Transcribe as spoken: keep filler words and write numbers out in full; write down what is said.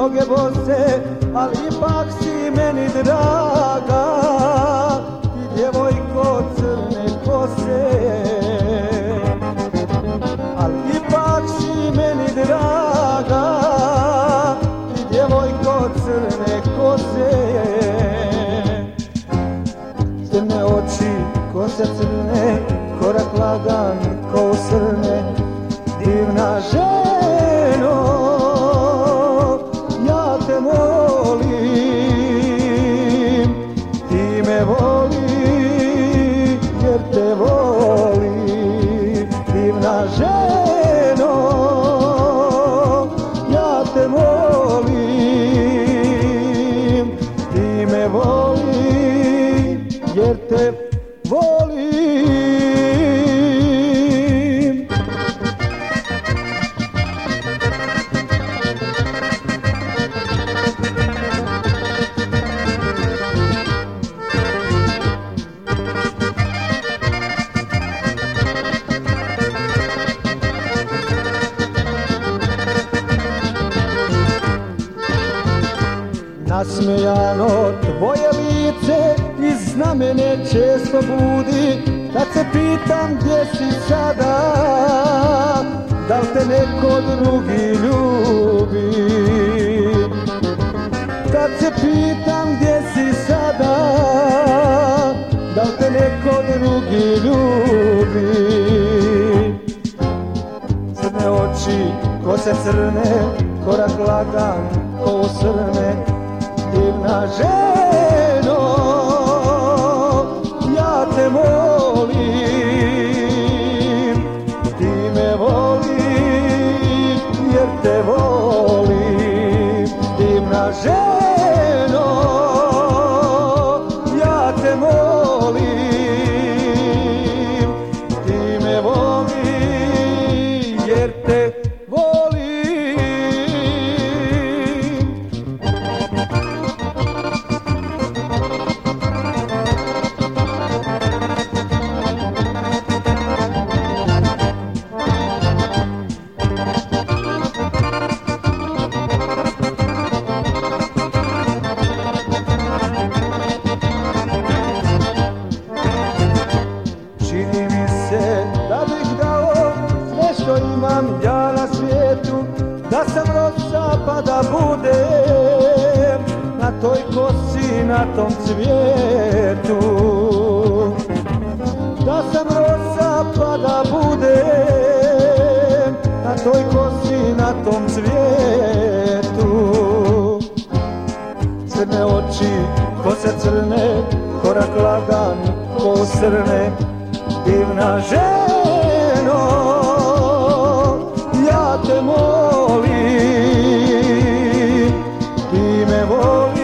noge bose, ali ipak si meni draga, ti djevojko crne kose. Ali ipak si meni draga, ti djevojko crne kose. Crne oči, kose crne, korak lagan ko srne, divna ženo, ja te molim, ti me voli, jer te voli, divna ženo, ja te molim, ti me voli, jer te volim. Nasmejano tvoje lice iz znamene često budi, kad se pitam gdje si sada, da li te neko drugi ljubi. Kad se pitam gdje si sada, da li te neko drugi ljubi. Crne oči, kose crne, korak lagan ko srne, divna ženo, ja te molim, ti me voli, jer te volim, divna ženo, ja te molim, ti me voli, jer te volim. Čini mi se da bih dao sve što imam ja na svijetu, da sam rosa pa da budem na toj kosi, na tom cvijetu. Da sam rosa pa da budem na toj kosi, na tom cvijetu. Crne oči, kose crne, korak lagan ko srne, divna ženo, ja te molim, ti me voli,